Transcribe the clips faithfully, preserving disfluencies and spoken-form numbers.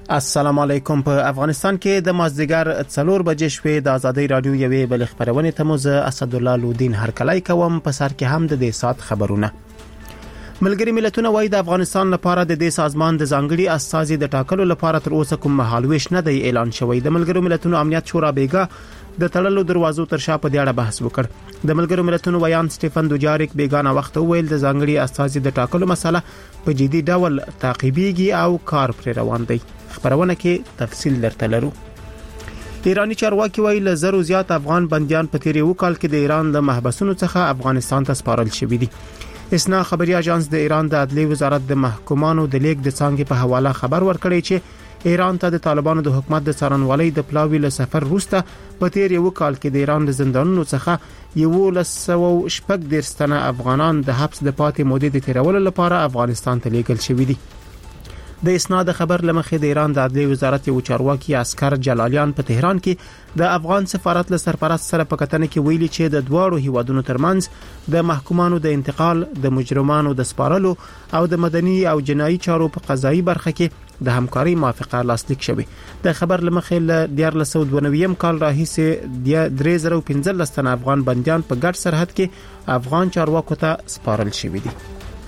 السلام علیکم. په افغانستان کې د مازدیګر څلور بجې شوې د ازادي رادیو یوې بل خبرونه ته مو زه اسد الله لودین هرکلای کوم. په سر کې هم د دې سات خبرونه. ملګری ملتونه وايي د افغانستان لپاره د دې سازمان د ځانګړي استازي د ټاکلو لپاره تر اوسه کوم مهالويش نه دی اعلان شوی. د ملګرو ملتونو امنیت شورا بیګا د تړلو دروازو تر شا په دې اړه بحث وکړ. د ملګرو ملتونو ویان سټيفن دوجاریک بیګانه وخت ویل د ځانګړي استازي د ټاکلو مسله په جدي ډول تعقیبيږي او کار پر روان دی. خبرونه کې تفصیل درته لرو. ایرانی چارواکي وایي له زرو زیات افغان بنديان په تیری وکال کې د ایران د محبسونو څخه افغانستان ته سپارل شوي دي. اسنا خبري اژانس د ایران د عدلي وزارت د محکومانو د لیک د څنګه په حواله خبر ورکړی چې ایران ته د طالبانو د حکومت د څارنوالۍ د پلاوی له سفر وروسته په تیری وکال کې د ایران د زندانونو څخه یو لسو شپږ درستنه افغانان د حبس د پاتې مودې د تیرولو لپاره افغانستان ته لیږل شوي دي. د اسناد خبر لمخې د ایران د عدلي وزارت یو چارواکي عسكر جلالیان په تهران کې د افغان سفارت له سرپرست سره په کتنه کې ویلي چې د دواړو هیوادونو ترمنځ د محکومانو د انتقال، د مجرمانو د سپارلو او د مدني او جنایي چارو په قضایي برخه کې د همکاري موافقه لاسلیک شوه. د خبر لمخې له دیار لسو دوه کال راهیسې د درې زره پنځلس تنه افغان بنديان په ګډ سرحد کې افغان چارواکو ته سپارل شوي دي.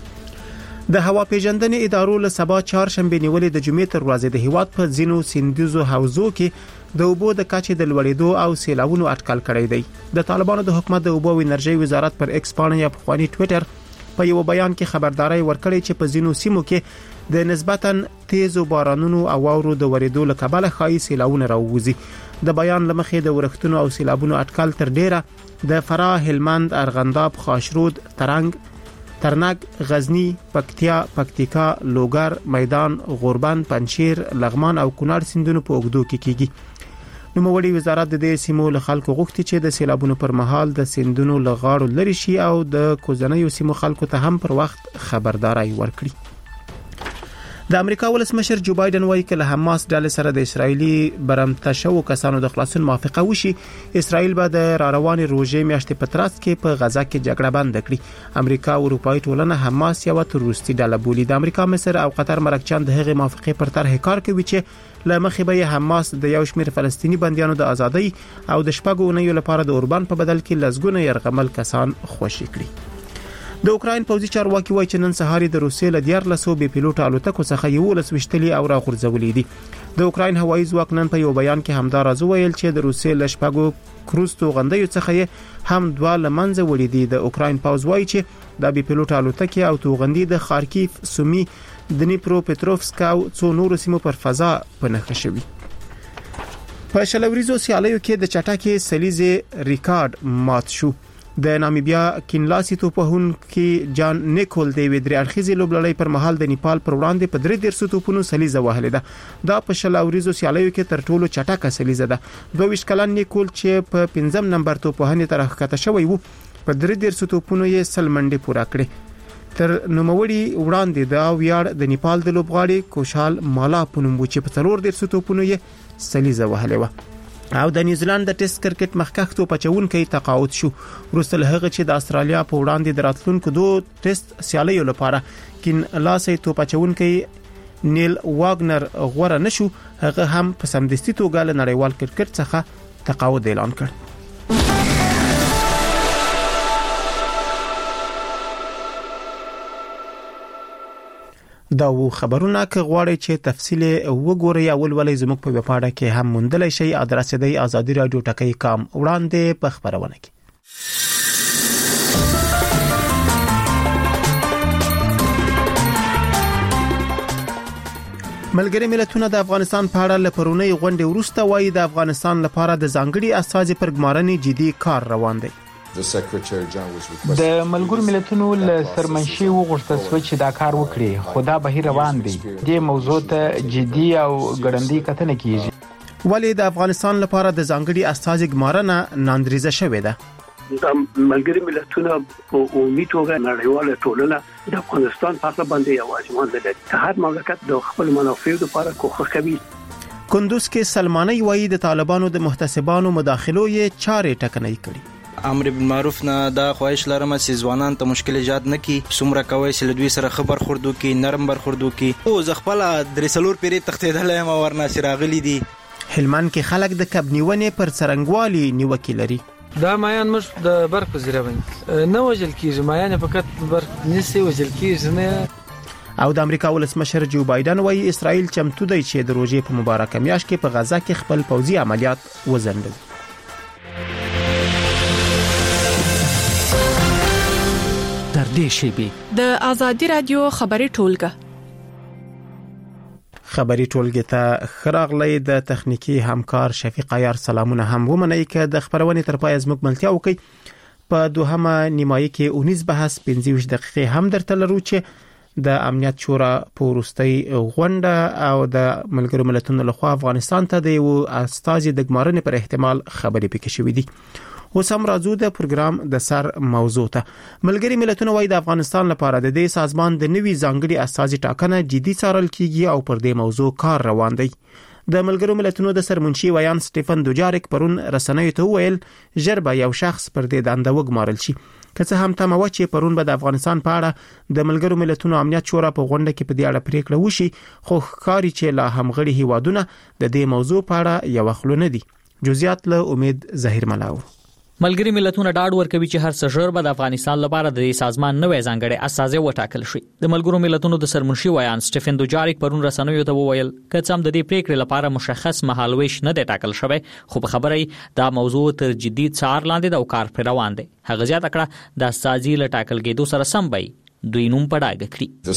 د هوا پیژندنې ادارو له سبا چهارشنبه نیولې د جمعې تر ورځې د هیواد په ځینو سیندیزو حوزو کې د اوبو د کچې د لوړېدو او سیلاوونو اټکل کړی دی. د طالبانو د حکومت د اوبو او انرژي وزارت پر ایکس باندې یا په خواني ټوئیټر په یو بیان کې خبرداري ورکړې چې په ځینو سیمو کې د نسبتاً تیزو بارانونو او واورو د ورېدو له کبله خایي سیلاوونه راووزي. د بیان لمخې د ورښتونو او سیلابونو اټکل تر ډیره د فراه، هلمند، ارغنداب، خاشرود، ترنګ، ترنګ، غزنی، پکتیا، پکتیکا، لوګر، میدان، غوربند، پنشیر، لغمان او کونړ سیندونو په اوګدو کې کیږي. نوموړي وزارت د دې سیمو له خلکو غوښتي چې د سیلابونو پر مهال د سیندونو لغاړو لري شي او د کوزنیو سیمو خلکو ته هم پر وخت خبرداري ورکړي. د امریکا ولسمشر جو بایدن وایي چې له حماس ډلې سره د اسرایلی برمته شو کسانو د خلاصون موافقه وشي، اسرائیل به د راروان روزې میاشتې په ترڅ کې په غزا کې جګړه بند کړي. امریکا او اروپאי ټولنه حماس یو تروریستي ډله بولي. د امریکا، مصر او قطر مرکچان د هغې موافقه پر طرح کار کوي چې لمخې به حماس د یو شمېر فلسطینی بنديانو د ازادۍ او د شپږو اونیو لپاره د اوربان په بدل کې لزګونه يرغمل کسان خوشي کړي. د اوکراین پوځي چارواکي وایي چې نن سهار د روسیې له دیار لسو بي پیلوټ الوتکو څخه یو لس وشتلي او راغورځولې دي. د اوکراین هوایي ځواک نن په یو بیان کې همدا راز ویل چې د روسیې له شپږو کروز توغندیو څخه هم دوه لمنځه وړي دي. د اوکراین پوځ وایي چې د بي پیلوټ الوتکې او توغندي د خارکیف، سومي، دنیپرو پټروفسک او څو نورو سیمو پر فضا پنهخه شوي. په شلوریزو سیالیو کې د چټکي سلیزې ریکارډ مات شو. د نامیبیا کینلاسي توپهون کې جان نیکول د ویدري اړخیزي لوبلړۍ پر مهال د نیپال پر وړاندې په درې درسو توپونو سلیزه وهلې ده. دا په شلوریزو سیالیو کې تر ټولو چټکه سلیزه ده. دوه ویشت کلن نیکول چې په پنځم نمبر توپهنې تر ښکته شوی وو، په درې درسو توپونو یې سل منډې پوره کړې. تر نوموړي وړاندې دا ویاړ د نیپال د لوبغاړي کوشال مالا په نوم و چې په څلور درسو توپونو یې سلیزه وهلې و. او د نیوزیلند د ټیسټ کرکټ مخکښ توپ اچونکي تقاعد شو. وروسته له هغه چې د استرالیا په وړاندې د راتلونکو دوه ټیسټ سیالیو لپاره کین لاسي توپ اچونکي نیل واګنر غوړه نشو، هغه هم په سمدستي توګه له نړیوال کرکټ څخه تقاعد اعلان کړ. دا و خبرونه که غواړئ چې تفصیل وګورئ او ولولئ زموږ په ویبپاڼه کې هم موندلای شئ. ادرس دی آزادی رادیو ټکی کام. وړاندې په خبرونه کې ملګری ملتونه د افغانستان په اړه لپرونی غونډه وروسته وایي د افغانستان لپاره د ځانګړي استازي پر ګمارنې جدي کار روان دی. د ملګرو ملتونو له سرمنشي وغوښتل شو چې دا کار وکړي، خو دا بهیر روان دی. دې موضوع ته جدي او ګړندۍ کتنه کیږي. ولی د افغانستان لپاره د ځانګړي استازي ګمارنه ناندریزه شوې ده. د ملګري ملتونو په عمومي توګه نړیواله ټولنه د افغانستان په اړه باندې یو اجماع لري. هر مملکت د خپل منافعو لپاره کوښښ کوي. کندوز کې سلمانی وایي د طالبانو د محتسبانو مداخلو یې چارې ټکنۍ کړي. امر بالمعروف نه دا خواهش لرم چې ځوانان ته مشکل ایجاد نه کی څومره کوي چې لدوی سره خبر خوردو کی نرم برخوردو کی او زغپل درې سلور پیری تختیدل ما ورنا سراغلی دي. هلمند کې خلک د کبنیونې پر څرنګوالي نیوکه لري. دا مایان مش د برق وزیره باندې نه وجل کیږي، مایان فقط برق نسی وجل کیږي نه. او د امریکا ولسمشر جو بایدن وایي اسرائیل چمتو دی چې د روزې په مبارکه میاشت کې په غزا کې خپل پوځي عملیات وزندل. در دې شیبه د آزادی رادیو خبری ټولګه خبری ټولګه ته خراغلی د تخنیکی همکار شفیق عیار سلامونه هم ومنئ که د خبرونې تر پای زموږ ملتیا وکي. په دوهمه نیمایي کې اونیز بحث پنځه ویشت دقیقې هم درته لرو چې د امنیت شورا په وروستۍ غونډه او د ملګرو ملتونو لخوا افغانستان ته د یو استازي د ګمارنې پر احتمال خبرې پکې شوې دي. اوس هم راځو د پروګرام د سر موضوع ته. ملګري ملتونه وايي د افغانستان لپاره د دې سازمان د نوي ځانګړي استازي ټاکنه جدي څارل کیږي او پر دې موضوع کار روان دی. د ملګرو ملتونو د سرمنشي ویان سټيفن دوجاریک پرون رسنیو ته ویل ژر به یو شخص پر دې دنده وګمارل شي. که څه هم تمه و چې پرون به د افغانستان په اړه د ملګرو ملتونو امنیت شورا په غونډه کې په دې اړه پریکړه وشي، خو ښکاري چې لا همغړي هیوادونه د دې موضوع په اړه یو خلو نه دي. جزئیات له امید ظاهر ملاو. ملګری ملتونه ډاډ ورکوي چې هر څه ژر به د افغانستان لپاره د سازمان نوې ځانګړي استازي وټاکل شي. د ملګرو ملتونو د سرمنشي ویان سټيفن دوجاریک پرون رسنیو ته وویل که څه هم د دې پریکړې لپاره مشخص مهالويش نه دی ټاکل شوی، خو په خبرې دا موضوع تر جدي څار لاندې د کار پر روان دی. هغه زیاته کړه د استازي له ټاکل کېدو سره سم وي دوی نوم پډاګه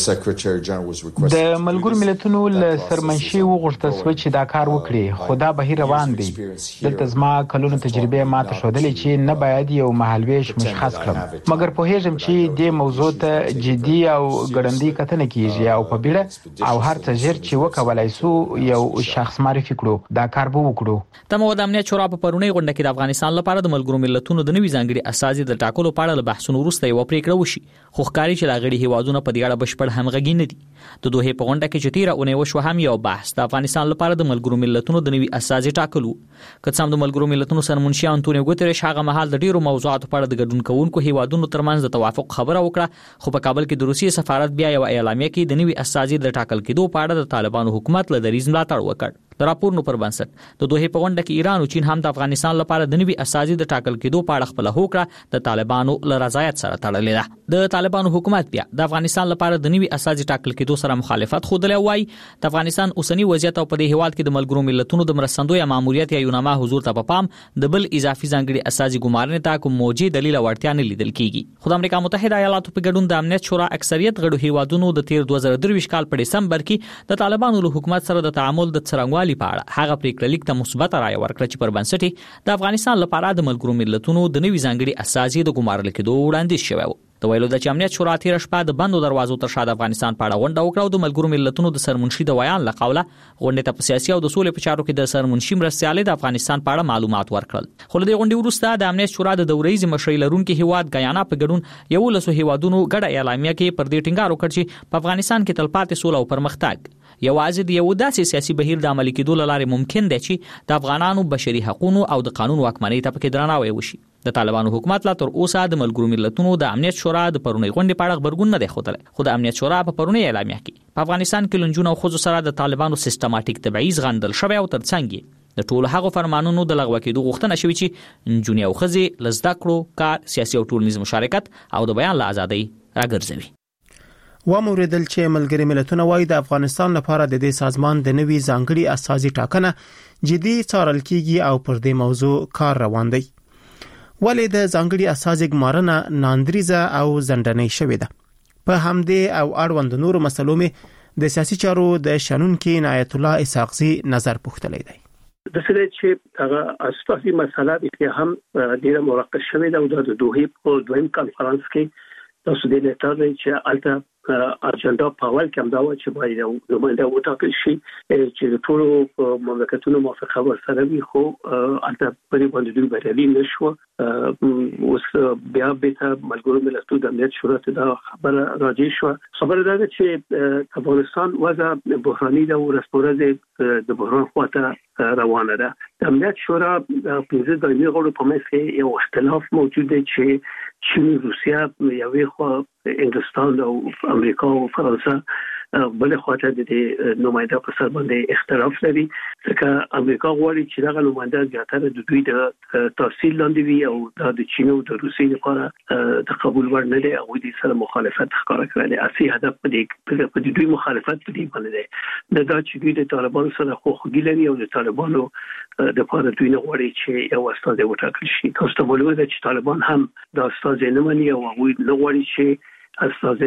کړی. د ملګرو ملتونو له سرمنشي وغوښتل شو چې دا کار وکړي، خو دا بهیر روان دی. دلته زما کلونو تجربه ماته ښودلې چې نه باید یو مهالويش مشخص کړم، مګر په هیڅ چې د موضوع ته جدي او ګړندۍ کتنه کیږي او په بیړه او هر څه ژر چې وکولای سو یو شخص معرفي کړو، دا کار به وکړو. تمو د امنیت شورا په پرونی غونډه کې د افغانستان لپاره د ملګرو ملتونو د نوي ځانګړي استازي د ټاکلو په اړه بحثونه وروسته یو پریکړه وشي، خو ښکاري چې غړي هیوادونه په دې اړه بشپړ همغږي نه دي. د دوه په غونډه کې چې تیره اونۍ وشو هم یو بحث د افغانستان لپاره د ملګرو ملتونو د نوي استازي ټاکلو. که څه هم د ملګرو ملتونو سرمنشي انټونیو ګوتریش هغه مهال د ډیرو موضوعاتو په اړه د ګډون کوونکو هیوادونو ترمنځ د توافق خبره وکړه، خو په کابل کې د روسیې سفارت بیا یو اعلامیه کې د نوي استازي د ټاکل کېدو په اړه د طالبانو حکومت له دریځ ملاتړ وکړ. د راپورونو پر بنسټ د دوه په غونډه کې ایران او چین هم د افغانستان لپاره د نوي استازي د ټاکل کېدو په اړه خپل هوکړه د طالبانو له رضایت سره تړلې ده. د طالبانو حکومت بیا د افغانستان لپاره د نوي استازي ټاکل کېدو سره مخالفت خوده وایي د افغانستان اوسنی وضعیت او په دې هیواد کې د ملګرو ملتونو د مرستندوی ماموریت یا یوناما حضور ته په پام د بل اضافي ځانګړي استازي ګمارنې ته کوم موجي دلیل او اړتیا نه لیدل کیږي. خو د امریکا متحده ایالاتو په ګډون د امنیت شورا اکثریت غړو هیوادونو د تیر دوه زره درویشت کال په دسمبر کې د طالبانو له حکومت سره د تعامل د څرنګوالي په اړه هغه پریکړه لیک ته مثبت رائے ورکړه چې پر بنسټ د افغانستان لپاره د ملګرو ملتونو د نوي ځانګړي استازي د ګمارل کېدو وړاندیز شوی و. د ویلو د امنیت شورا تیر شپه د بندو دروازو تر شا د افغانستان په اړه غونډه وکړه او د ملګرو ملتونو د سرمنشي د ویان له قوله غونډې ته په سیاسي او د سولې په چارو کې د سرمنشي مرستیالي د افغانستان په اړه معلومات ورکړل. خو له دې غونډې وروسته د امنیت شورا د دورې مشرۍ لرونکي هیواد غیانا په ګډون یو لسو هیوادونو ګډه اعلامیه کې پر دې ټینګار وکړ چې په افغانستان کې تلپاتې سوله او پرمختګ یوازې د یو داسې سیاسي بهیر د عملي کېدو لپاره ممکن دی چې د افغانانو بشري حقوقو او د قانون واکمنۍ ته پکې درناوی وشي. د طالبانو حکومت لا تر اوسه د ملګرو ملتونو د امنیت شورا د پرونی غونډې په اړه خبرګون نه دی ښودلی، خو د امنیت شورا په پرونی اعلامیه کې په افغانستان کې لنجونو او ښځو سره د طالبانو سیستماتیک تبعیض غندل شوی او ترڅنګ د ټولو هغو فرمانونو د لغوه کېدو غوښتنه شوې چې نجونې او ښځې له زده کړو، کار، سیاسي او ټولنیز مشارکت او د بیان له ازادۍ راګرځوي. وموریدل چې ملګري ملتونه وايي د افغانستان لپاره د دې سازمان د نوي ځانګړي استازي ټاکنه جدي څارل کیږي او پر دې موضوع کار روان دی. ولې د ځانګړي استازي ګمارنه ناندریزه او زندنۍ شوې ده؟ په همدې او اړوند نورو مسلو مې د سیاسي چارو د شنونکي عنایت الله اسحاقزي نظر پوښتلی دی. د سره چې هغه اساسي مسله د هم ډیره مرکز شوې ده او د دوه په دویم کانفرنس کې تاسو دې ته چې الته اجنډا په اول کې هم دا و چې باید نماینده وټاکل شي چې ټول مملکتونو موافقه ورسره وي، خو البته په دې باندې دوی بریالي نشو. اوس بیا به ملګرو ملتونو د امنیت شورا ته دا خبره راځي شو. خبره ده چې افغانستان وضع بحراني ده او ورسپورځ د بحران خواته روانه ده. د امنیت شورا پنځه دایمي غړو په منځ کې یو اختلاف موجود دی چې چین، روسیه، یوې خوا انګلستان او امریکا او فرانسه بل خواته د نماینده په سر باندې اختلاف لري، ځکه امریکا غواړي چې دغه نماینده زیاتره د دوی د تحصیل لاندې وي او دا د چین او د روسیې لپاره د قبول وړ نه دی او د سره مخالفت ښکاره کړي. اصلي هدف په دې په دوی مخالفت په دې باندې دی دا چې دوی د طالبانو سره خوخوږي لري او د طالبانو د لپاره دوی نه غواړي چې یو استاد وټاکل شي. تاسو ته معلومه ده چې طالبان هم دا استاد نه مني او هغه نه غواړي چې استاد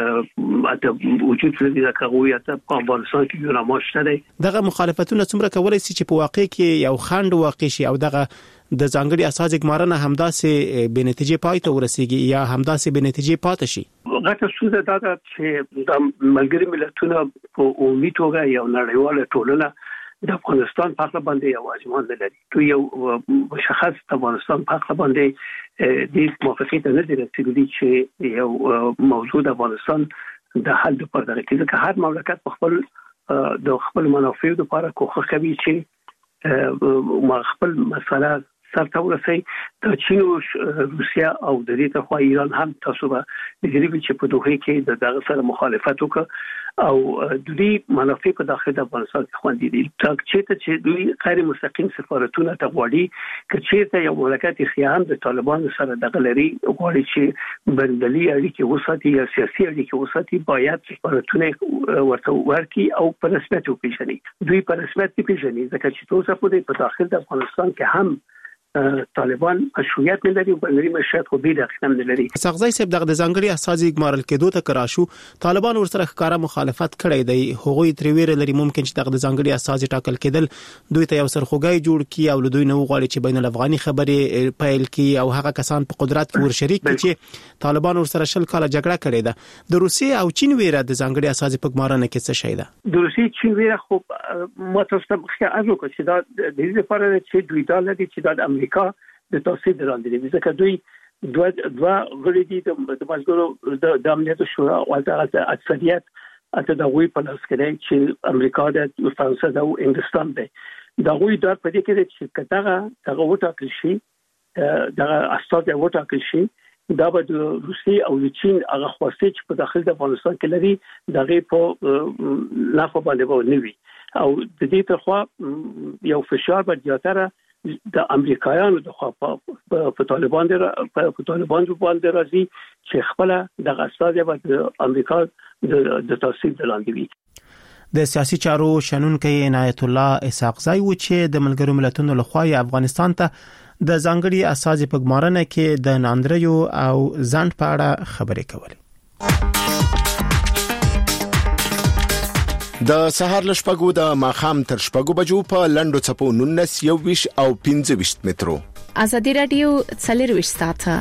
اته وجود لري دا کوي ته په افغانستان کې یو رامشته دی. دغه مخالفتونه څومره کولای شي چې په واقع کې یو خند واقع شي او دغه د ځانګړي اساس ګمارنه همداسې به نتیجه پای ته ورسیږي یا همداسې به نتیجه پاتې شي؟ غټه ستونزه دا ده چې د ملګري ملتونو په عمومي توګه یو نړیواله ټولنه د افغانستان په اړه باندې یو اجمان لري. تو یو مشخص افغانستان په اړه باندې د موافقت نه لري چې یو موضوع د افغانستان د حل لپاره د کې هر مملکت په خپل د خپل منافع لپاره کوښښ کوي چې ما خپل مسله سرته ورسي. د چین او روسیا او د دې ته خو ایران هم تاسو به د غریبي چې په دوه کې د دغه سره مخالفت وکړ او د دې منافع په داخله د افغانستان کې خوندې دي. تاک چې چې دوی غیر مستقیم سفارتونه ته غواړي چې یو مملکت خیام د طالبانو سره دغه لري غواړي چې بندلي اړیکې وساتي یا سیاسي اړیکې وساتي، باید سفارتونه ورته ورکي او په رسمیت وپیژني. دوی په رسمیت پیژني ځکه چې تاسو په داخل د افغانستان کې هم طالبان مشروعیت نه لري او بلري مشروعیت خو به داخل نه لري. سغزای صاحب دغه ځانګړي اساسي ګمارل کېدو ته کراشو طالبان ورسره ښکارا مخالفت کړی دی. هغوی تر ویره لري ممکن چې دغه ځانګړي اساسي ټاکل کېدل دوی ته یو سرخوږی جوړ کی او دوی نه غواړي چې بین الافغاني خبرې پیل کی او هغه کسان په قدرت کې ور شریک کړي چې طالبان ورسره شل کاله جګړه کړې ده. د روسیې او چین ویره د ځانګړي اساسي په ګمارنه کې څه شي ده؟ د روسیې چین ویره خو متوسط خو ازو کو چې دا د دې لپاره چې دوی دا لدی چې د امریکا د توسعه دراندې ځکه دوی دوه دوه غړي دي د ملګرو د امنیت شورا او د اکثریت اته د غوي په لاس کې دی چې امریکا د فرانسه او انګلستان دی. دا غوي د په دې کې چې کتاغه دغه وټاکل شي دغه استاد وټاکل شي دا به د روسي او د چین هغه خواسته چې په داخل د افغانستان کې لري دغه په لافه باندې ونوي او د دې ترخوا یو فشار به زیاتره د امریکایانو د خوا په طالبان په طالبان باندې راځي چې خپل د غصاد د امریکا د تاثیر لاندې وي. د سیاسي چارو شنونکي عنایت الله اسحاقزی و چې د ملګرو ملتونو لخوا افغانستان ته د ځانګړي اساسي په ګمارنه کې د ناندریو او ځند په اړه خبرې کولې. د سهار لشپګو د ماخام تر شپګو بجو په لندو چپو نونس یو ویش او پنځه ویش مترو. ازادي رادیو څلور ویش ساعته.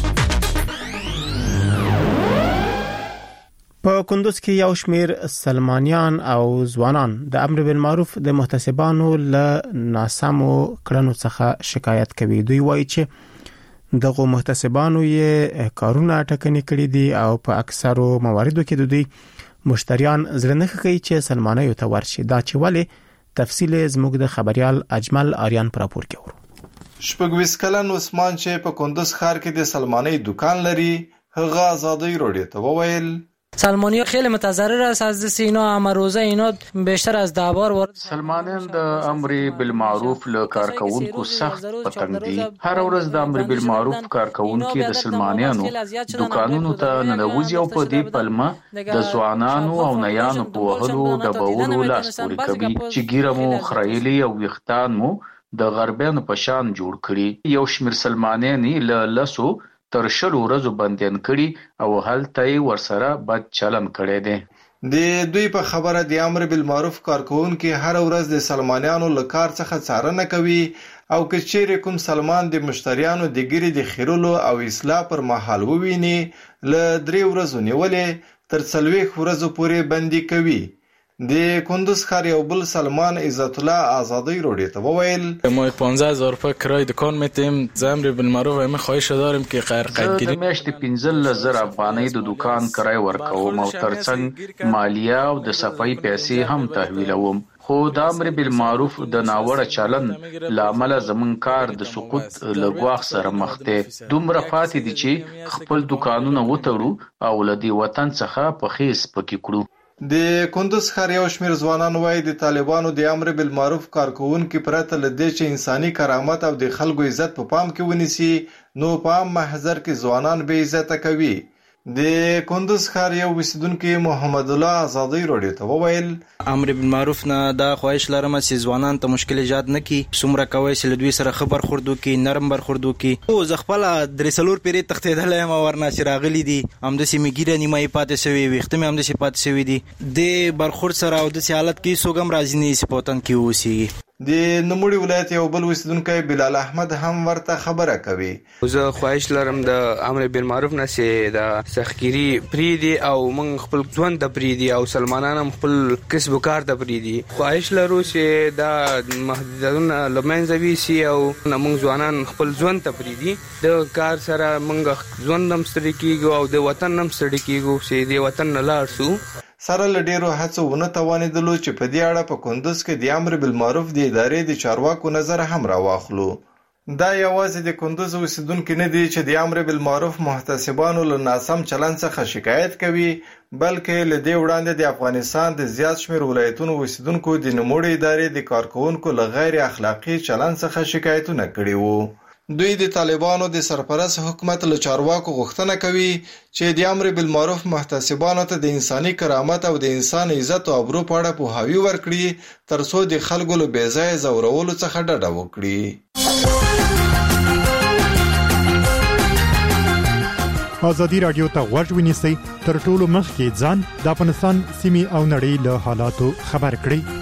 په کندوز کې یو شمیر سلمانیان او ځوانان د امر بالمعروف د محتسبانو له ناسمو کړنو څخه شکایت کوي. دوی وایي چې دغه محتسبانو یې کارونه ټکنې کړې دي او په اکثرو مواردو کې د دوی مشتریان زړه نه کوي چې سلمانه یو ته ورشي. دا چې ولې تفصیل زموږ د خبريال اجمل آریان پر راپور کې ورو. شپږویس کلن عثمان چې په کندوز ښار کې د سلمانه دکان لري هغه آزادی روډي ته وویل سلمانی‌ها خیلی متضرر است از دست اینا. اما روزه اینا بیشتر از ده بار وارد سلمانیان د امر بالمعروف له کارکونکو سخت پتنګ دي. هر ورځ د امر بالمعروف کارکونکو د سلمانیانو دکانونو ته ننوځي او په دې پلمه د ځوانانو او نیانو په وهلو د بورو لاس پوري کوي چې ګیرمو خړایلی او وختان مو د غربیانو په شان جوړ کړي. یو شمیر سلمانیان له لسو تر شلو ورځو بندیان کړي او هلته ورسره بد چلن کړي دي. د دوی په خبره د امر بالمعروف کارکونکو هر ورځ د سلمانیانو له کار څخه څارنه کوي او که چیرې کوم سلمان د مشتریانو د ګری د خیرولو او اصلاح پر مهال وویني له درې ورځو نیولې تر څلوېښت ورځو پورې بندي کوي. د کندوز ښار یو بل سلمان عزت الله آزادی روډي ته وویل ما پانزده هزار روپیه کرای دکان میتیم. امر بالمعروف همه خواهش داریم که غیر قیدگیری د میاشتې پنځه زره افغانۍ د دکان کرای ورکوم او ترڅنګ مالیه او د صفای پیسې هم تحویلوم. خو د امر بالمعروف د ناوړه چلن لامل زمون کار د سقوط لګواخ سره مخ دی. دومره پاتې دي چې خپل دکانونه وتړو او لدی وطن څخه په خیس پکې کړو. د کندوز ښار یو شمېر ځوانان وایي د طالبانو د امر بالمعروف کارکوونکي پرته له دې چې انساني کرامت او د خلکو عزت په پام کې ونیسي نو په عام محضر کې ځوانان بې عزته کوي. د کندوز ښار یو اوسیدونکي محمد الله آزادی روډي ته وویل امر بالمعروف نه دا خواهش لرم چې ځوانان ته مشکل ایجاد نه کی څومره کوي چې لدوی سره خبر خوردو کی نرم برخوردو کی او زغپل درې سلور پیری تختیدل ما ورنه شراغلی دي هم د سیمګیره نیمه پاتې شوی وختم هم د سی پاتې شوی دي د برخورد سره او د حالت کې سوګم راځي نه سپوتن کی وسی. د نوموړي ولایت یو بل اوسیدونکی بلال احمد هم ورته خبره کوي. زه خواهش لرم د امر بالمعروف نه چې د سختګيري پریدي او موږ خپل ژوند د پریدي او سلمانان هم خپل کسب وکړ د پریدي. خواهش لرو چې دا محدودونه لمنځوي سي او موږ ځوانان خپل ژوند ته پریدي. د کار سره موږ ژوند هم ستړي کیږو او د وطن هم ستړي کیږو چې د وطن نه لاړ شو. سره له ډیرو هڅو ونه توانېدلو چې په دې اړه په کندوز کې د امر بالمعروف د ادارې د چارواکو نظر هم راواخلو. دا یوازې د کندوز اوسیدونکي نه دي چې د امر بالمعروف محتسبانو له ناسم چلن څخه شکایت کوي بلکې له دې وړاندې د افغانستان د زیات شمېر ولایتونو اوسیدونکو د نوموړي ادارې د کارکوونکو له غیر اخلاقي چلن څخه شکایتونه کړي وو. دوی د طالبانو د سرپرست حکومت له چارواکو غوښتنه کوي چې د امر بالمعروف محتسبانو ته د انساني کرامت او د انسان عزت او ابرو په اړه پوهاوی ورکړي ترڅو د خلکو له بې ځایه ځورولو څخه ډډه وکړي. ازادي راډیو ته غوږ ونیسئ تر ټولو مخکې ځان د افغانستان سیمې او نړۍ له حالاتو خبر کړئ.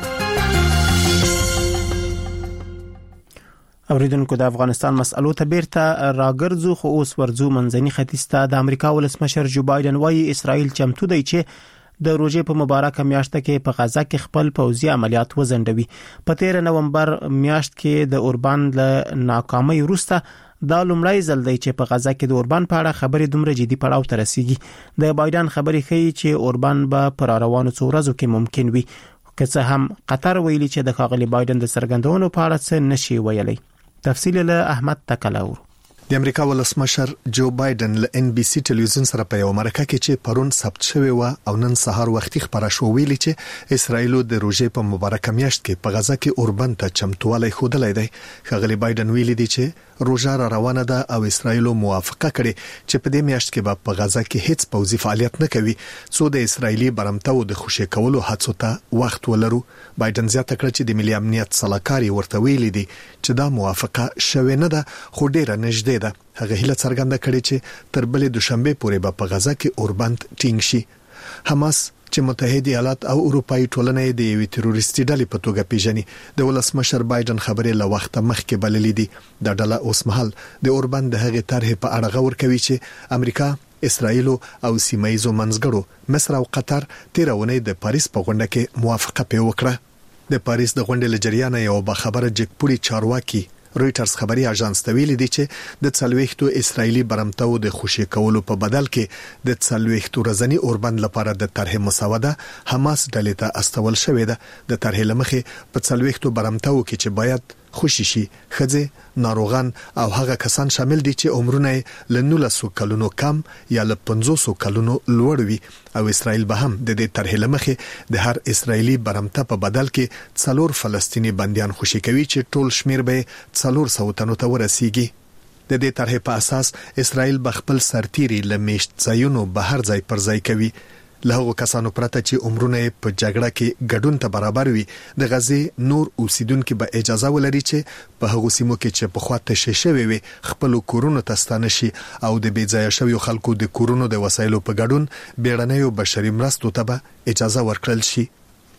اوریدونکو د افغانستان مسألو ته بیرته راګرځو خو اوس ورځو منځني ختیځ ته. د امریکا ولسمشر جو بایدن وايي اسرائیل چمتو دی چې د روزې په مبارکه میاشت کې په غزا کې خپل پوځي عملیات وزندوي. په تیر نومبر میاشت کې د اوربان له ناکامۍ وروسته دا لومړی ځل دی چې په غزا کې د اوربان په اړه خبرې دومره جدي پړاو ته رسیږي. د بایدن خبرې ښیي چې اوربان به پر روانو څو ورځو کې ممکن وي که څه هم قطر ویلي چې د ښاغلي بایدن د څرګندونو په اړه څه نشي ویلي. تفصیل له احمد تکلاور. د امریکا ولسمشر جو بایدن له ان بي سي ټلویزیون سره په یو مرکه کې چې پرون ثبت شوی و او نن سهار وختي خبره شو ویلي چې اسرائیل د روزې په مبارکه میاشت کې په غزا کې اوربن ته چمتووالی ښودلی دی. ښاغلي بایدن ویلي دی چې روزه را روانه ده او اسرائیل موافقه کړې چې په دې میاشت کې به په غزا کې هیڅ پوځي فعالیت نه کوي څو د اسرایلی برمتو د خوشی کولو هڅو ته وخت ولرو. بایدن زیاته کړ چې د ملي امنیت صلاحکار ورته ویلي دی چې دا موافقه شوه نه ده خو ډیره نږدې ده. هغه هیله څرګنده کړې چې تر بلې دوشنبه پورې به په غزا کې اوربند ټینګ شي. حماس چې متحده ایالات او اروپאי ټولنې د یوې تروریستي ډلې په توګه پیژني د ولسمشر بایدن خبرې له وخته مخکې بللې دي. د ډله اوس مهال د اوربند د هغې طرح په اړه غور کوي چې امریکا، اسرائیل او سیمایزو منځګړو مصر او قطر تیرونه د پاریس په غونډه کې موافقه په وکړه. د پاریس د غونډې لجریانه یو بخبره جګپوري چارواکي رويټرز خبري اژانس ته ویلي دي چې د څلويختو اسرایلی برمتو د خوشی کولو په بدل کې د څلويختو رزنی اوربند لپاره د طرح مسوده حماس ډلې ته استول شوې ده. د طرح لمخې په څلويختو برمتو کې چې باید خوشی شي خځه، ناروغان او هغه کسان شامل دي چې عمرونه له نولسو کلونو کم یا له پنځوسو کلونو لوړ وي او اسرائیل به هم د دې طرح لمخې د هر اسرایلی برمته په بدل کې څلور فلسطینی بنديان خوشی کوي چې ټول شمیر به څلور سوه تنو ته ورسیږي. د دې طرح په اساس اسرائیل بخپل سرتيري لمشت ځایونو بهر ځای پر ځای کوي. له هغو کسانو پرته چې عمرونه په جګړه کې ګډون ته برابر وي د غزې نور اوسیدونکو به اجازه ولري چې په هغو سیمو کې چې په خواته شیشوي وي خپل کورونو ته ستانه شي او د بیځای شویو خلکو د کورونو د وسایلو په ګډون بیړنیو بشري مرستو ته به اجازه ورکړل شي.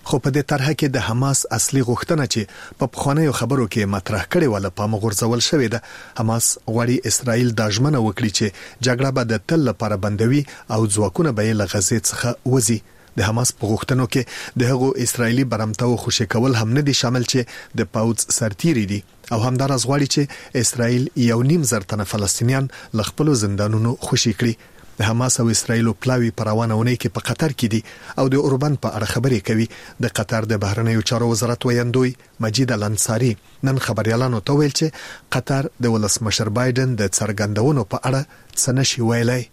خو په دې طرحه کې د حماس اصلي غوښتنه چې په پخوانیو خبرو کې مطرح کړي ولا په مغورځول شوې ده. حماس غواړي اسرائیل د ژمنه وکړي چې جګړه به د تل لپاره بندوي او ځواکونه به له غزې څخه وځي. د حماس په غوښتنو کې د هغو اسرایلی برمتاو خوشی کول هم نه دي شامل چې د پاوز سرتیری دي او همدارس غواړي چې اسرائیل یو نیم زر تنه فلسطینیان له خپل زندانونو خوشی کړي. د حماس او اسرائیل پلاوی پروانونه کې په قطر کې دي او د اوربان په اړه خبرې کوي. د قطر د بهرنیو چارو وزارت ویاندوی مجید الانصاری نن خبريالانو ته ویل چې قطر د ولسمشر بایدن د څرګندونو په اړه څه نشي ویلای.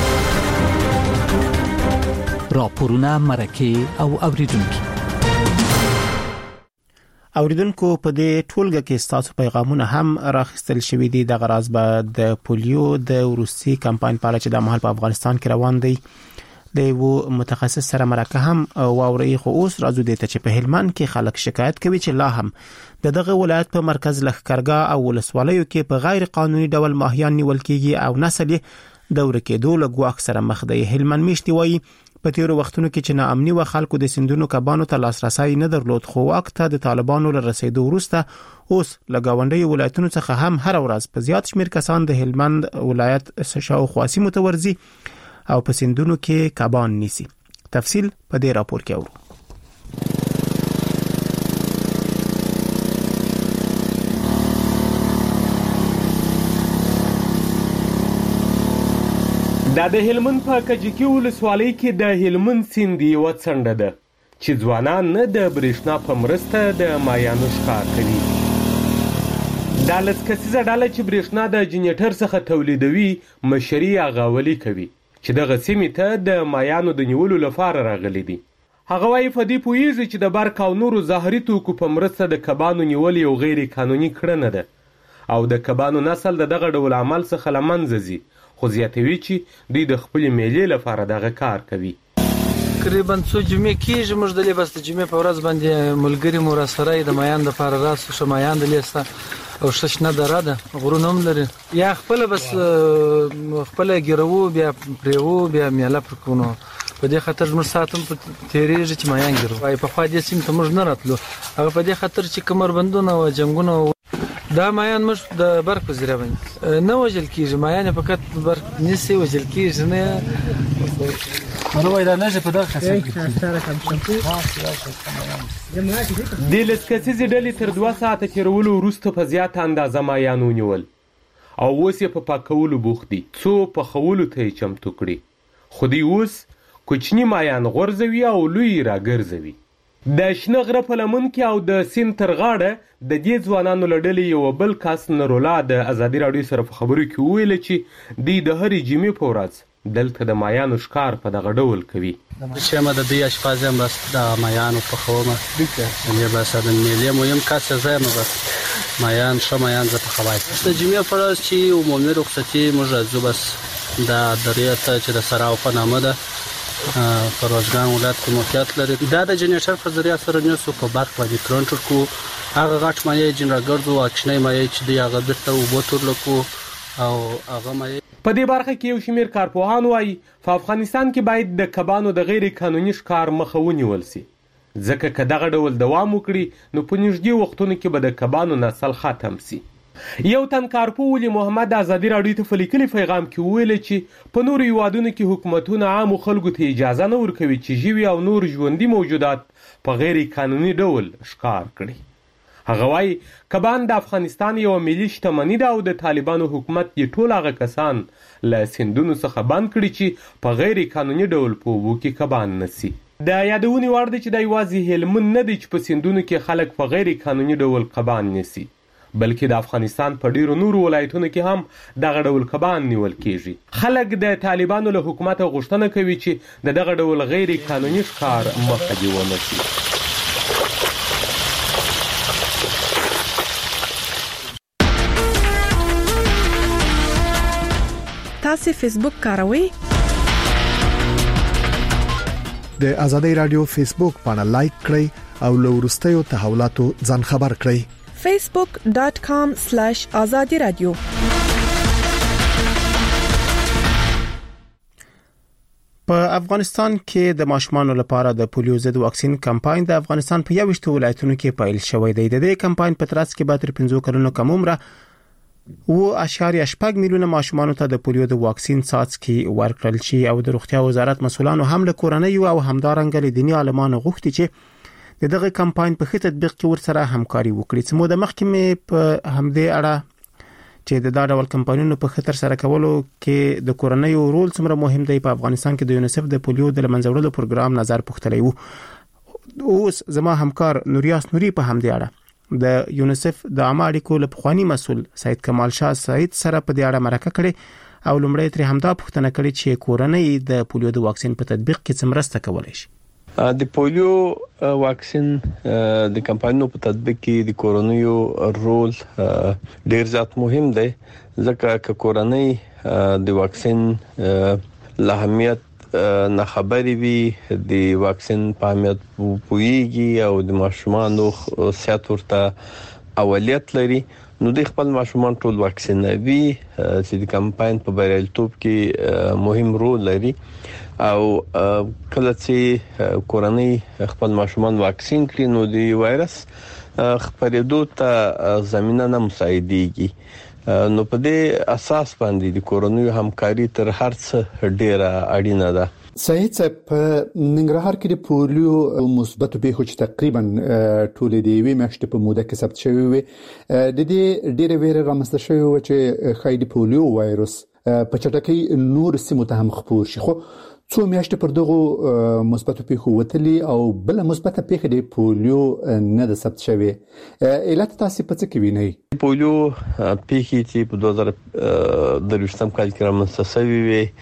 راپورونه مرکه او اوریدونکو اوریدونکو په دې ټولګه کې ستاسو پیغامونه هم راخستل شوې دي. د غراز به د پولیو د روسي کمپاین په اړه چې د مهال په افغانستان کې روان دی د یو متخصص سره مرکه هم واوري. خو اوس راځو د ته چې په هلمند کې خلک شکایت کوي چې لا هم د دغه ولایت په مرکز لخرګاه او ولسوالیو کې په غیر قانوني ډول ماهیان نیول کیږي او نسل د ورکېدو له ګواښ سره مخ دی. هلمند میشتي وایي په تیرو وختونو کې چې ناامني و خلکو د سندونو کبانو ته لاسرسي نه درلود، خو وخت د طالبانو له رسیدو وروسته اوس لګاونډي ولایتونو څخه هم هر ورځ په زیات شمیر کسان د هلمند ولایت شاوخوا سیمو ته ورځي او په سندونو کې کبان نیسي. تفصیل په دې راپور کې اورو. دا د هلمند په کجکی ولسوالۍ کې د هلمند سیند یو څنډه ده چې ځوانان نه د برېښنا په مرسته د مایانو ښکار کوي. دا لس کسیزه ډله چې برېښنا د جنریټر څخه تولیدوي مشري اغاولي کوي چې دغه سیمې ته د مایانو د نیولو لپاره راغلي دي. هغه وايي په دې پوهیږي چې د برق او نورو زهري توکو په مرسته د کبانو نیول یو غیر قانوني کړنه ده او د کبانو نسل د دغه ډول عمل څخه له منځه ځي، خو زیاتوي چې دوی د خپل میلې لپاره دغه کار کوي. تقریبا څو جمعې کېږي موږ د لباس د جمعې په ورځ باندې ملګری مو را سره د مایان د لپاره راسو شمایان د لیسته او ششنه دره ده غرونه هم لري یا خپل بس خپل ګیرو بیا پریو بیا میله پرکونو په دې خاطر موږ ساتم په تیریږي چې مایان ګیرو وايي په خوا دې سیم ته موږ نه راتلو هغه په دې خاطر چې کمر بندونه او جنگونه دا مایان مش د برق وزیره باندې نه وجل کیږي مایان فقط برق نسی وجل کیږي نه نو وای دا نه په دغه خاصه د لسکسیزې ډلې تر دوه ساعته تیرولو وروسته په زیاته اندازه مایان ونیول او اوس یې په پاکولو بوخت دي څو پخولو ته یې چمتو کړي. خو دوی اوس کوچني مایان غورځوي او لوی راګرځوي. د شنه غره په لمن کې او د سیند تر غاړه د دې ځوانانو له ډلې یو بل کس نرولا د ازادي راډیو سره په خبرو کې وویل چې دوی د هرې جمعې په ورځ دلته د مایانو ښکار په دغه ډول کوي. چې ما د دې اشپاز هم بس د مایانو په خومه یعنی بس د میلې مهم کس زما بس مایان شو مایان ز په خوای د جمعې په ورځ چې عمومي رخصتي موږ راځو بس د درې ته چې د سراو په نامه ده په روزګان ولایت کې موقعیت لري. دا د جنریټر په ذریعہ سره نیسو په برق باندې کنټرول کو هغه غټ مایع جنراګرځو او کښنی مایع چې دی هغه بیرته وبوتور لکو او هغه مایع په دې برخه کې یو شمیر کارپوهان وایي په افغانستان کې باید د کبانو د غیر قانوني ښکار مخه ونیول شي ځکه که دغه ډول دوام وکړي نو په نږدې وختونو کې به د کبانو نسل ختم شي. یو تن کارپو ولی محمد ازادي راډیو ته په لیکلي پیغام کې ویل چې په نورو هیوادونو کې حکومتونه عامو خلکو ته اجازه نه ورکوي چې ژوي او نور ژوندي موجودات په غیر قانوني ډول ښکار کړي. هغه وايي کبان د افغانستان یو ملي شتمني ده او د طالبانو حکومت یې ټول هغه کسان له سیندونو څخه بند کړي چې په غیر قانوني ډول په اوبو کې کبان نیسي. د یادونې وړ ده چې دا یوازې هلمند نه دی چې په سیندونو کې خلک په غیر قانوني ډول کبان نیسي بلکې د افغانستان په ډیرو نورو ولایتونو کې هم دغه ډول کبان نیول کیږي. خلک د طالبانو له حکومت غوښتنه کوي چې د دغه ډول غیر قانوني ښکار مخه دې ونیسي. تاسو فیسبوک کاروئ؟ د ازادي رادیو فیسبوک باندې لایک کړئ او له وروستیو تحولاتو ځان خبر کړئ. facebook dot com slash azadi radio په افغانستان کې د ماشومانو لپاره د پولیو ضد واکسین کمپاین د افغانستان په یوشتو ولایتونو کې پیل شوی دی. د دې کمپاین په ترڅ کې به تر پنځه کلونو کم عمره و اشاریه شپږ میلیونه ماشومانو ته د پولیو د واکسین څاڅکي ورکړل شي او د روغتیا وزارت مسؤلانو هم له کورنۍ او همدارنګ له دیني عالمانو غوښتي چې دغه کمپاین په ښه تطبیق کې ورسره همکاري وکړي. څه موده مخکې مې په همدې اړه چې د دا ډول کمپاینونو په خطر سره کولو کې د کورنۍ رول څومره مهم دی په افغانستان کې د یونیسف د پولیو د لمنځوړلو پروګرام نظر پوښتلی وو. اوس زما همکار نوریاس نوري په همدې اړه د یونیسف د عامه اړیکو له پخوانی مسؤل سید کمال شاه سید سره په دې اړه مرکه کړې او لومړی ترې همدا پوښتنه کړې چې کورنۍ د پولیو د واکسین په تطبیق کې څه مرسته کولی شي. د پولیو واکسین د کمپاینونو په تطبیق کې د کورنیو رول ډیر زیات مهم دی ځکه چې کورنۍ د واکسین له اهمیت نه خبرې وي د واکسین په اهمیت پوهیږي او د ماشومانو صحت ورته اولویت لري نو د خپل ماشومان ټول واکسینوي چې د کمپاین په بریالیتوب کې مهم رول لري او کله چې کورنۍ خپل ماشومان واکسین کړي نو د وایرس خپرېدو ته زمينه نه مساعدېږي. نو په دې اساس باندې د کورنۍ همکاري تر هر څه ډیره اړینه ده. سعید صاحب په ننګرهار کې د پولیو مثبت پیښو چې تقریبا ټول دی وی مشته په موده کې ثبت شوی وي د دې ډیره ویره رامنځته شوی و چې خای د پولیو وایرس په چټکۍ نور سیمو ته هم خپور شي. خو څو میاشتې پر دغه مثبت پیښو وتلی او بل مثبت پیښه د پولیو نه د ثبت شوی. علت تاسو په څه کې وینئ؟ پولیو پیښې چې په دوه زره درویشتم کال کې رامنځته شوی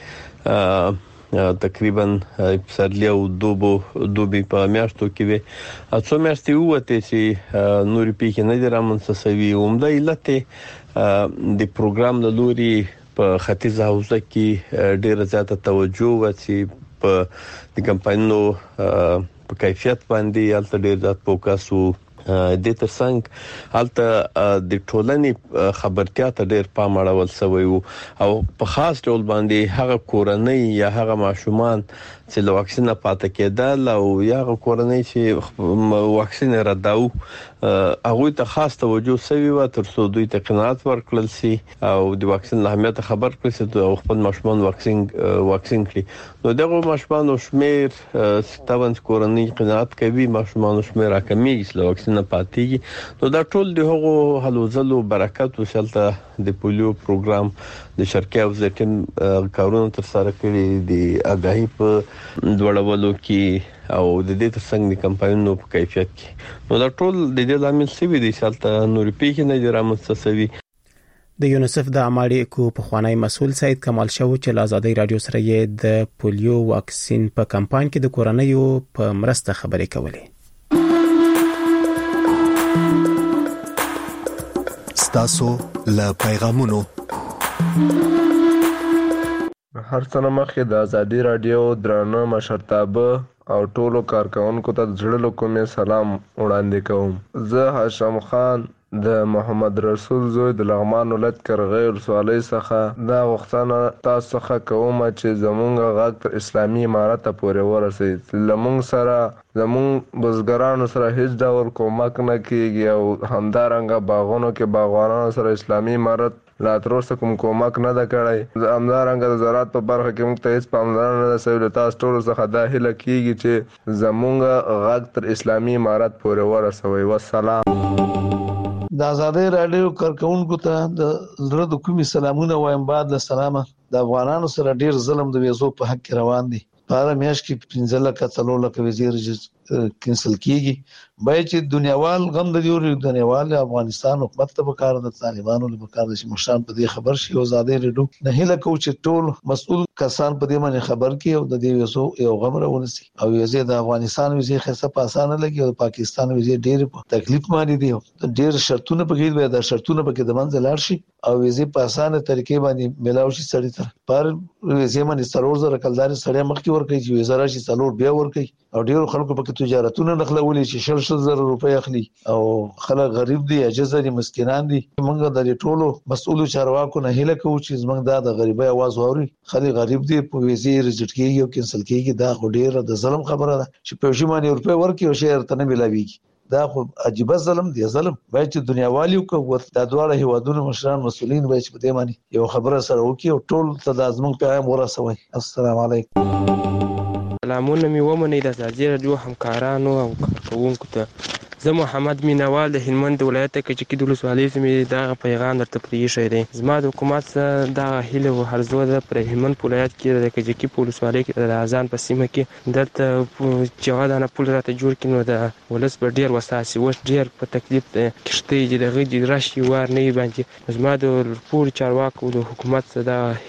وي تقریبا پسرلی او دوبو دوبي په میاشتو کې وي څو میاشتې وته چې نوري پیښې نه دي رامنځته شوی. عمده علت د پروګرام له لوري په ختیځ حوزه کې ډیره زیاته توجه و چې په د کمپاینونو په کیفیت باندې الته ډیر زیات فوکس وو. د ترڅنګ الته د ټولنې خبرتیا ته ډیر پام اړول شوی وو او په خاص ډول باندې هغه کورنۍ یا هغه ماشومان چې له واکسین پاتې کېدل او یا هغه کورنۍ چې واکسین رداو هغه ته خاص توجه شوی و تر څو دوی ته قناعت ورکړل شي او د واکسین اهمیت خبر کړي چې او خپل ماشومان واکسین واکسین کړي. نو دغه ماشومان شمیر ستاسو کورنۍ قناعت کوي ماشومان شمیر راکمي چې واکسین نه پاتېږي. نو دا ټول د هغو حلوزلو برکت وشلته د پولیو پروګرام د شرقي حوزه ټیم کارونه تر سره کړي د اگاهي په دوړولو کې او د دې ترڅنګ د کمپاینونو په کیفیت کې. نو دا ټول د دې لامل سوي دي چې البته نور پیښې نه دي رامنځته شوي. د یونیسف د عامه اړیکو پخوانی مسؤل سید کمال شاه چې له آزادۍ رادیو سره یې د پولیو واکسین په کمپاین کې د کورنیو په مرسته خبرې کولې. ستاسو له پیغامونو هر څه مخکې د آزادۍ رادیو درانه مشرتابه او ټولو کارکونکو ته د زړه له کومې سلام وړاندې کوم. زه هاشم خان د محمد رسول زوی د لغمان ولایت کرغی ولسوالۍ څخه دا غوښتنه تاسو څخه کوم چې زموږ غږ تر اسلامي امارت پورې ورسېږي. زموږ سره زموږ بزګرانو سره هیڅ ډول کومک نه کیږي او همدارنګه باغونو کې باغوانانو سره اسلامي امارت لا تر اوسه کوم کومک نه ده کړی. همدارنګه د زراعت په برخه کې موږ ته هیڅ پاملرنه نه ده شوې. تاسو ټولو څخه دا هیله کیږي چې زموږ غږ تر اسلامي امارت پورې ورسوي. والسلام. د آزادۍ رادیو کارکونکو ته د زړه د کومې سلامونه وایم. بعد له سلامه د افغانانو سره ډیر ظلم د ویزو په حق کې روان دي. په هر میاشت کې پنځه لکه څلور لکه ویزې کینسل کیږي. باید چې دنیاوال غم د دیوري دنیاوال افغانستان حکومت ته وکړ د طالبانو له وکړ چې مشران په دې خبر شي او آزادۍ رادیو نه هله کو چې ټول مسؤل کسان په دې باندې خبر کړي او د دې ویزو یو غم راونسي او ویزې د افغانستان ویزې خاصه په اسانه لګي او پاکستان ویزې ډېر په تکلیف باندې دي. ډېر شرطونه پکې وي د شرطونه پکې د منځ لاړ شي او ویزې په اسانه طریقې باندې ملاو شي سړی تر پر ویزې باندې څلور زره کلدار سړی مخکې ورکړي چې ویزه راشي څلور بیا ورکړي او ډېر خلکو پکې تجارتونه نخلولې چې شل شل زره روپۍ اخلي او خلک غریب دي عاجز دي مسکینان دي. موږ د ټولو مسؤلو چارواکو نه هیله کوو چې زموږ دا د غریبۍ आवाज واوري. خلک غریب دي په ویزې ریجکټ کیږي او کینسل کیږي. دا خو ډیره د ظلم خبره ده چې په شماني روپۍ ورکړي او شهر ته نه ملاويږي. دا خو عجیب ظلم دی. ظلم باید چې دنیا والیو کو د دواړه هیوادونو مشران مسؤلین باید په دې باندې یو خبره سره وکړي او ټول ته د ازمن پیغام ورسوي. السلام علیکم. سلامونه می ومنئ د ازادي رادیو همکارانو او کارکونکو ته. زه محمد مینوال د هلمند ولایت کجکی د ولسوالۍ سیمې دا پیغام درته پرېښی دی. زما د حکومت څخه دا هیله او هرزو ده پر هلمند ولایت کې د کجکی په ولسوالۍ کې د اذان په سیمه کې دلته چې هغه دانه پل راته جوړ کړي نو د ولس به ډېر وساسي. اوس ډېر په تکلیف دی کښتۍ چې دغه دې راشي وار نه وي باندې. زما د پورې چارواکو د حکومت څخه دا